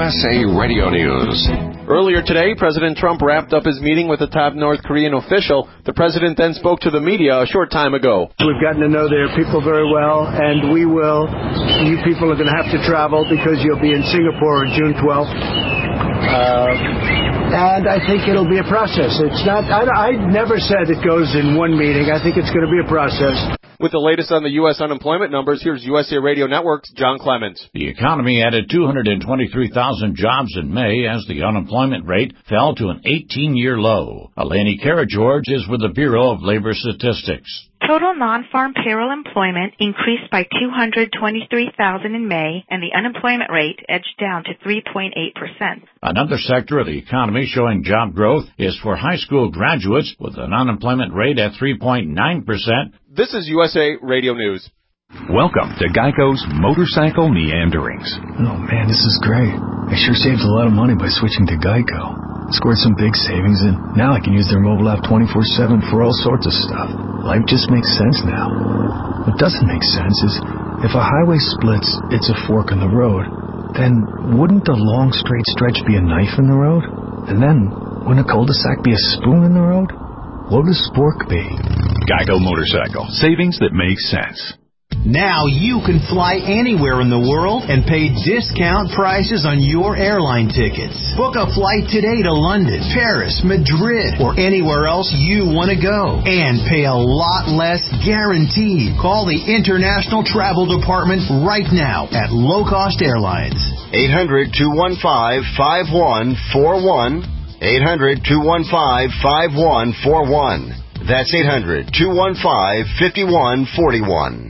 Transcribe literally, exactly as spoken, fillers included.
S A Radio News. Earlier today, President Trump wrapped up his meeting with a top North Korean official. The president then spoke to the media a short time ago. We've gotten to know their people very well, and we will. You people are going to have to travel because you'll be in Singapore on June twelfth. Uh, and I think it'll be a process. It's not. I, I never said it goes in one meeting. I think it's going to be a process. With the latest on the U S unemployment numbers, here's U S A Radio Network's John Clements. The economy added two hundred twenty-three thousand jobs in May as the unemployment rate fell to an eighteen-year low. Eleni Karageorge is with the Bureau of Labor Statistics. Total non-farm payroll employment increased by two hundred twenty-three thousand in May, and the unemployment rate edged down to three point eight percent. Another sector of the economy showing job growth is for high school graduates, with an unemployment rate at three point nine percent. This is U S A Radio News. Welcome to Geico's Motorcycle Meanderings. Oh man, this is great. I sure saved a lot of money by switching to Geico. Scored some big savings, and now I can use their mobile app twenty-four seven for all sorts of stuff. Life just makes sense now. What doesn't make sense is if a highway splits, it's a fork in the road. Then wouldn't a long straight stretch be a knife in the road? And then wouldn't a cul-de-sac be a spoon in the road? What would a spork be? Geico Motorcycle. Savings that make sense. Now you can fly anywhere in the world and pay discount prices on your airline tickets. Book a flight today to London, Paris, Madrid, or anywhere else you want to go. And pay a lot less guaranteed. Call the International Travel Department right now at Low Cost Airlines. eight hundred, two one five, five one four one. eight hundred, two one five, five one four one. That's eight hundred, two one five, five one four one.